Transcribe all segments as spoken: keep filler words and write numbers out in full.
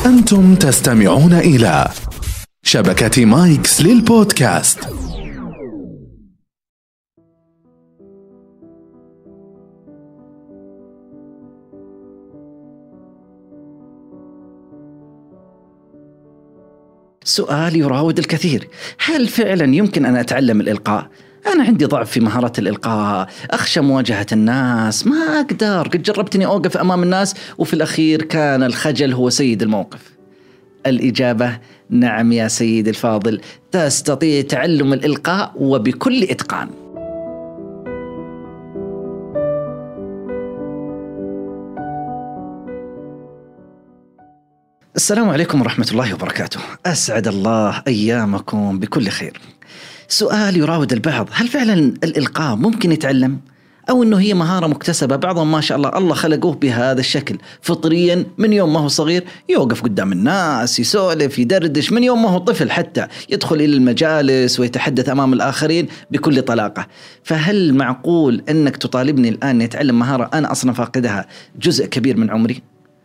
أنتم تستمعون إلى شبكة مايكس للبودكاست. سؤال يراود الكثير: هل فعلا يمكن أن أتعلم الإلقاء؟ أنا عندي ضعف في مهارة الإلقاء، أخشى مواجهة الناس، ما أقدر، قد جربتني أوقف أمام الناس وفي الأخير كان الخجل هو سيد الموقف. الإجابة: نعم يا سيد الفاضل، تستطيع تعلم الإلقاء وبكل إتقان. السلام عليكم ورحمة الله وبركاته، أسعد الله أيامكم بكل خير. سؤال يراود البعض: هل فعلا الإلقاء ممكن يتعلم؟ أو أنه هي مهارة مكتسبة؟ بعضهم ما شاء الله الله خلقوه بهذا الشكل فطريا، من يوم ما هو صغير يوقف قدام الناس، يسولف، يدردش، من يوم ما هو طفل حتى يدخل إلى المجالس ويتحدث أمام الآخرين بكل طلاقة. فهل معقول أنك تطالبني الآن يتعلم مهارة أنا أصلا فاقدها جزء كبير من عمري؟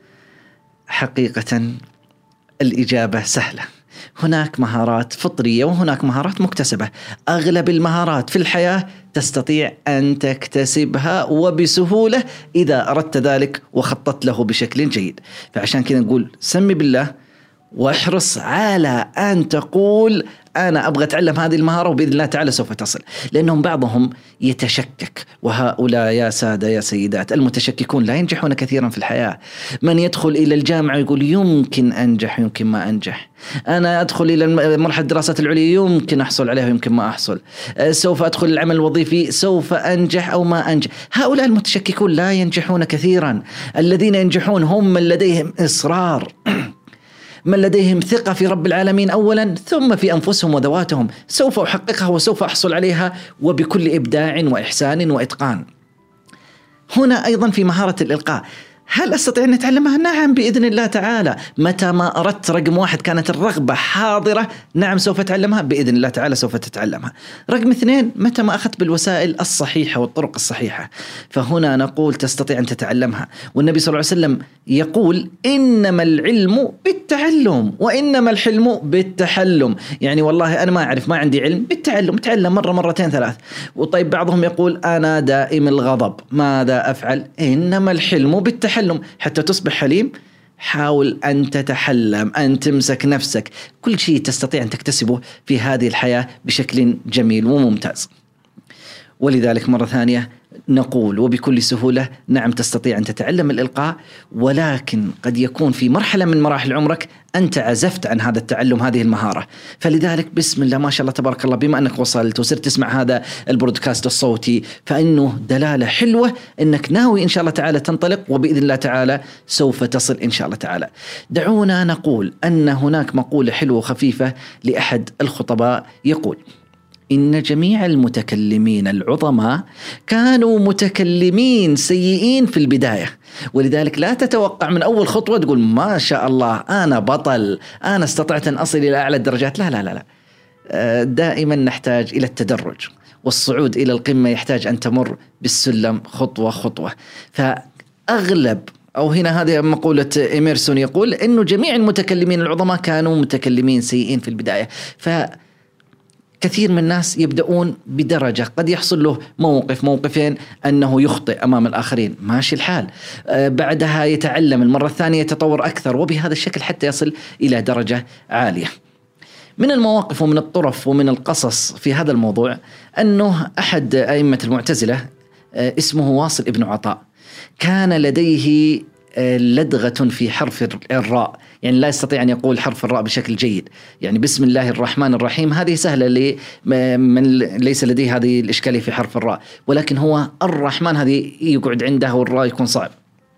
حقيقة الإجابة سهلة. هناك مهارات فطرية وهناك مهارات مكتسبة. أغلب المهارات في الحياة تستطيع أن تكتسبها وبسهولة إذا أردت ذلك وخططت له بشكل جيد. فعشان كذا نقول سمي بالله واحرص على أن تقول أنا أبغى أتعلم هذه المهارة وبإذن الله تعالى سوف تصل. لأنهم بعضهم يتشكك، وهؤلاء يا سادة يا سيدات المتشككون لا ينجحون كثيرا في الحياة. من يدخل إلى الجامعة يقول يمكن أنجح يمكن ما أنجح، أنا أدخل إلى مرحلة الدراسات العليا يمكن أحصل عليها يمكن ما أحصل، سوف أدخل العمل الوظيفي سوف أنجح أو ما أنجح. هؤلاء المتشككون لا ينجحون كثيرا. الذين ينجحون هم من لديهم إصرار، من لديهم ثقة في رب العالمين أولا، ثم في أنفسهم وذواتهم. سوف أحققها وسوف أحصل عليها وبكل إبداع وإحسان وإتقان. هنا أيضا في مهارة الإلقاء، هل أستطيع أن أتعلمها؟ نعم بإذن الله تعالى. متى ما أردت، رقم واحد كانت الرغبة حاضرة، نعم سوف أتعلمها بإذن الله تعالى، سوف تتعلمها. رقم اثنين، متى ما أخذت بالوسائل الصحيحة والطرق الصحيحة، فهنا نقول تستطيع أن تتعلمها. والنبي صلى الله عليه وسلم يقول إنما العلم بالتعلم وإنما الحلم بالتحلم. يعني والله أنا ما أعرف، ما عندي علم، بالتعلم، تعلم مرة مرتين ثلاث. وطيب بعضهم يقول أنا دائم الغضب، ماذا أفعل؟ إنما الحلم بالتحلم. حتى تصبح حليم حاول أن تتحلم، أن تمسك نفسك. كل شيء تستطيع أن تكتسبه في هذه الحياة بشكل جميل وممتاز. ولذلك مرة ثانية نقول وبكل سهولة نعم تستطيع أن تتعلم الإلقاء، ولكن قد يكون في مرحلة من مراحل عمرك أنت عزفت عن هذا التعلم، هذه المهارة. فلذلك بسم الله ما شاء الله تبارك الله، بما أنك وصلت وصرت تسمع هذا البرودكاست الصوتي، فإنه دلالة حلوة أنك ناوي إن شاء الله تعالى تنطلق، وبإذن الله تعالى سوف تصل إن شاء الله تعالى. دعونا نقول أن هناك مقولة حلوة خفيفة لأحد الخطباء يقول: إن جميع المتكلمين العظماء كانوا متكلمين سيئين في البداية. ولذلك لا تتوقع من أول خطوة تقول ما شاء الله أنا بطل، أنا استطعت أن أصل إلى أعلى الدرجات. لا لا لا لا، دائما نحتاج إلى التدرج، والصعود إلى القمة يحتاج أن تمر بالسلم خطوة خطوة. فأغلب أو هنا هذه مقولة إيميرسون يقول إنه جميع المتكلمين العظماء كانوا متكلمين سيئين في البداية. ف كثير من الناس يبدأون بدرجة، قد يحصل له موقف موقفين أنه يخطئ أمام الآخرين، ماشي الحال، آه بعدها يتعلم، المرة الثانية يتطور أكثر، وبهذا الشكل حتى يصل إلى درجة عالية. من المواقف ومن الطرف ومن القصص في هذا الموضوع أنه أحد أئمة المعتزلة آه اسمه واصل ابن عطاء، كان لديه لدغة في حرف الراء، يعني لا يستطيع أن يقول حرف الراء بشكل جيد. يعني بسم الله الرحمن الرحيم هذه سهلة لمن ليس لديه هذه الإشكالية في حرف الراء، ولكن هو الرحمن هذه يقعد عنده والراء يكون صعب.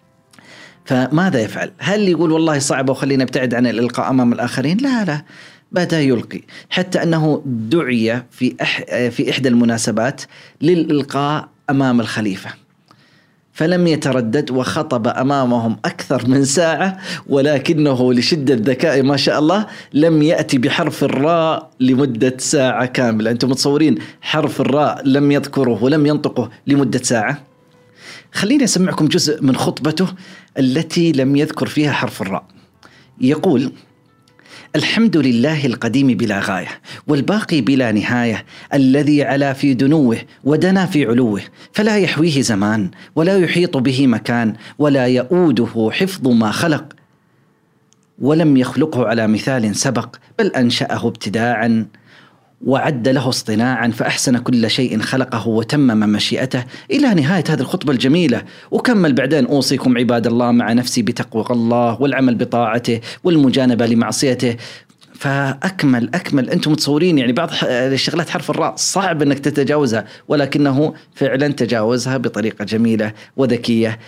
فماذا يفعل؟ هل يقول والله صعب وخلينا نبتعد عن الإلقاء أمام الآخرين؟ لا لا، بدأ يلقي، حتى أنه دعي في أح في إحدى المناسبات للإلقاء أمام الخليفة، فلم يتردد وخطب أمامهم أكثر من ساعة، ولكنه لشدة ذكاء ما شاء الله لم يأتي بحرف الراء لمدة ساعة كاملة. أنتم متصورين حرف الراء لم يذكره ولم ينطقه لمدة ساعة؟ خليني أسمعكم جزء من خطبته التي لم يذكر فيها حرف الراء. يقول: الحمد لله القديم بلا غاية والباقي بلا نهاية، الذي علا في دنوه ودنا في علوه، فلا يحويه زمان ولا يحيط به مكان، ولا يؤوده حفظ ما خلق، ولم يخلقه على مثال سبق، بل أنشأه ابتداعا وعد له اصطناعا، فأحسن كل شيء خلقه وتمم مشيئته. إلى نهاية هذه الخطبة الجميلة. وكمل بعدين: أوصيكم عباد الله مع نفسي بتقوى الله والعمل بطاعته والمجانبة لمعصيته. فأكمل أكمل. أنتم متصورين يعني بعض الشغلات حرف الراء صعب أنك تتجاوزها، ولكنه فعلا تجاوزها بطريقة جميلة وذكية،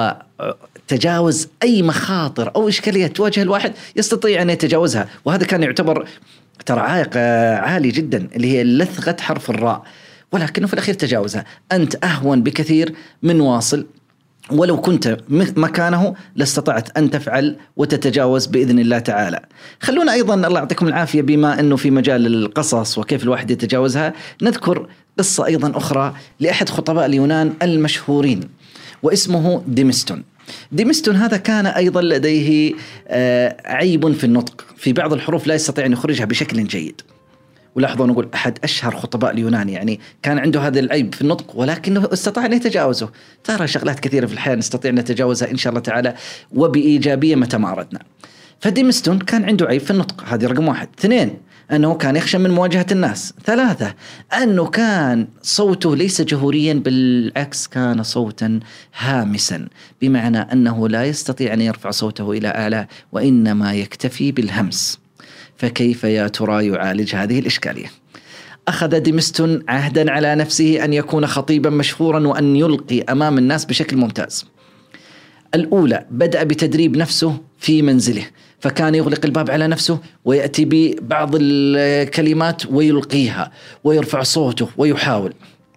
وتجاوز أي مخاطر أو إشكالية تواجه الواحد يستطيع أن يتجاوزها. وهذا كان يعتبر ترى عائق عالي جدا، اللي هي لثغة حرف الراء، ولكنه في الأخير تجاوزها. أنت أهون بكثير من واصل، ولو كنت مكانه لاستطعت أن تفعل وتتجاوز بإذن الله تعالى. خلونا أيضا، الله يعطيكم العافية، بما أنه في مجال القصص وكيف الواحد يتجاوزها، نذكر قصة أيضا أخرى لأحد خطباء اليونان المشهورين، واسمه ديمستون. ديمستون هذا كان أيضا لديه عيب في النطق، في بعض الحروف لا يستطيع أن يخرجها بشكل جيد. ولاحظوا نقول أحد أشهر خطباء اليونان، يعني كان عنده هذا العيب في النطق، ولكنه استطاع أن يتجاوزه. ترى شغلات كثيرة في الحياة نستطيع أن نتجاوزها إن شاء الله تعالى وبإيجابية متى ما أردنا. فديمستون كان عنده عيب في النطق، هذه رقم واحد. اثنين، أنه كان يخشى من مواجهة الناس. ثلاثة، أنه كان صوته ليس جهوريا، بالعكس كان صوتا هامسا، بمعنى أنه لا يستطيع أن يرفع صوته إلى أعلى، وإنما يكتفي بالهمس. فكيف يا ترى يعالج هذه الإشكالية؟ أخذ ديمستون عهدا على نفسه أن يكون خطيبا مشهورا وأن يلقي أمام الناس بشكل ممتاز. الأولى، بدأ بتدريب نفسه في منزله، فكان يغلق الباب على نفسه ويأتي ببعض الكلمات ويلقيها ويرفع صوته ويحاول.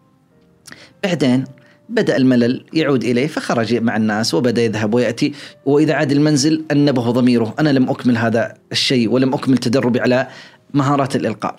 بعدين بدأ الملل يعود إليه، فخرج مع الناس وبدأ يذهب ويأتي، وإذا عاد المنزل أنبه ضميره: أنا لم أكمل هذا الشيء ولم أكمل تدربي على مهارات الإلقاء.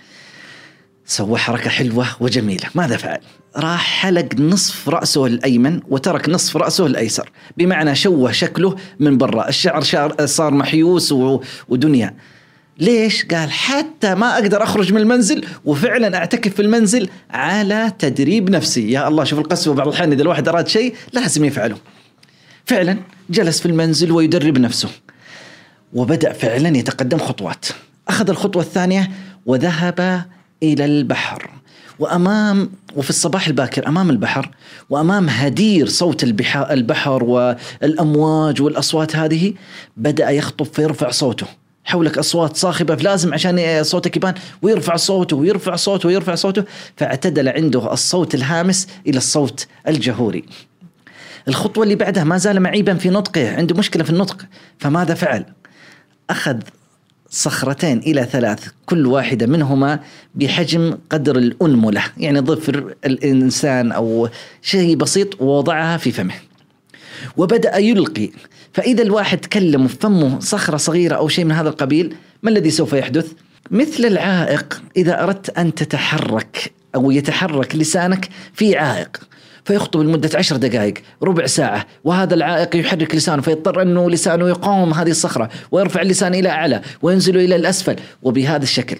سوى حركة حلوة وجميلة. ماذا فعل؟ راح حلق نصف رأسه الأيمن وترك نصف رأسه الأيسر، بمعنى شوه شكله من برا، الشعر صار محيوس ودنيا. ليش؟ قال: حتى ما أقدر أخرج من المنزل، وفعلا أعتكف في المنزل على تدريب نفسي. يا الله، شوف القسوة، بعض الحين إذا الواحد أراد شيء لازم يفعله. فعلا جلس في المنزل ويدرب نفسه، وبدأ فعلا يتقدم خطوات. أخذ الخطوة الثانية وذهب إلى البحر، وأمام وفي الصباح الباكر أمام البحر، وأمام هدير صوت البحر والأمواج والأصوات هذه، بدأ يخطب فيرفع صوته. حولك أصوات صاخبة، لازم عشان صوتك يبان، ويرفع صوته ويرفع صوته ويرفع صوته، فاعتدل عنده الصوت الهامس إلى الصوت الجهوري. الخطوة اللي بعدها ما زال معيبا في نطقه، عنده مشكلة في النطق، فماذا فعل؟ أخذ صخرتين إلى ثلاث، كل واحدة منهما بحجم قدر الأنملة، يعني ظفر الإنسان أو شيء بسيط، ووضعها في فمه وبدأ يلقي. فإذا الواحد تكلم فمه صخرة صغيرة أو شيء من هذا القبيل، ما الذي سوف يحدث؟ مثل العائق، إذا أردت أن تتحرك أو يتحرك لسانك في عائق، فيخطب لمدة عشر دقائق ربع ساعة، وهذا العائق يحرك لسانه، فيضطر أنه لسانه يقاوم هذه الصخرة ويرفع اللسان إلى أعلى وينزل إلى الأسفل، وبهذا الشكل.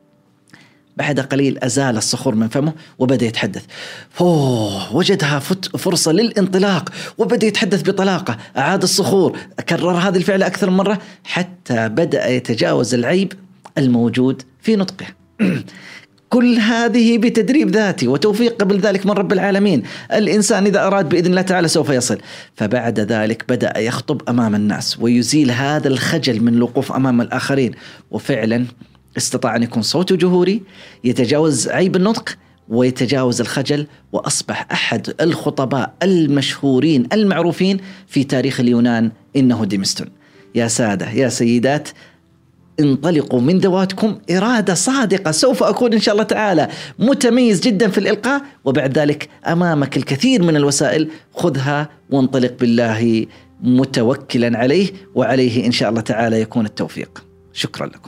بعد قليل أزال الصخور من فمه وبدأ يتحدث. أوه، وجدها فرصة للانطلاق وبدأ يتحدث بطلاقة. أعاد الصخور، كرر هذه الفعلة أكثر من مرة حتى بدأ يتجاوز العيب الموجود في نطقه. كل هذه بتدريب ذاتي وتوفيق قبل ذلك من رب العالمين. الإنسان إذا أراد بإذن الله تعالى سوف يصل. فبعد ذلك بدأ يخطب أمام الناس ويزيل هذا الخجل من الوقوف أمام الآخرين، وفعلا استطاع أن يكون صوته جهوري، يتجاوز عيب النطق ويتجاوز الخجل، وأصبح أحد الخطباء المشهورين المعروفين في تاريخ اليونان، إنه ديمستون. يا سادة يا سيدات، انطلقوا من ذواتكم إرادة صادقة، سوف أكون إن شاء الله تعالى متميز جدا في الإلقاء، وبعد ذلك أمامك الكثير من الوسائل، خذها وانطلق بالله متوكلا عليه، وعليه إن شاء الله تعالى يكون التوفيق. شكرا لكم.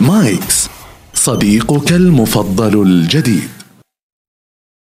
مايكس صديقك المفضل الجديد.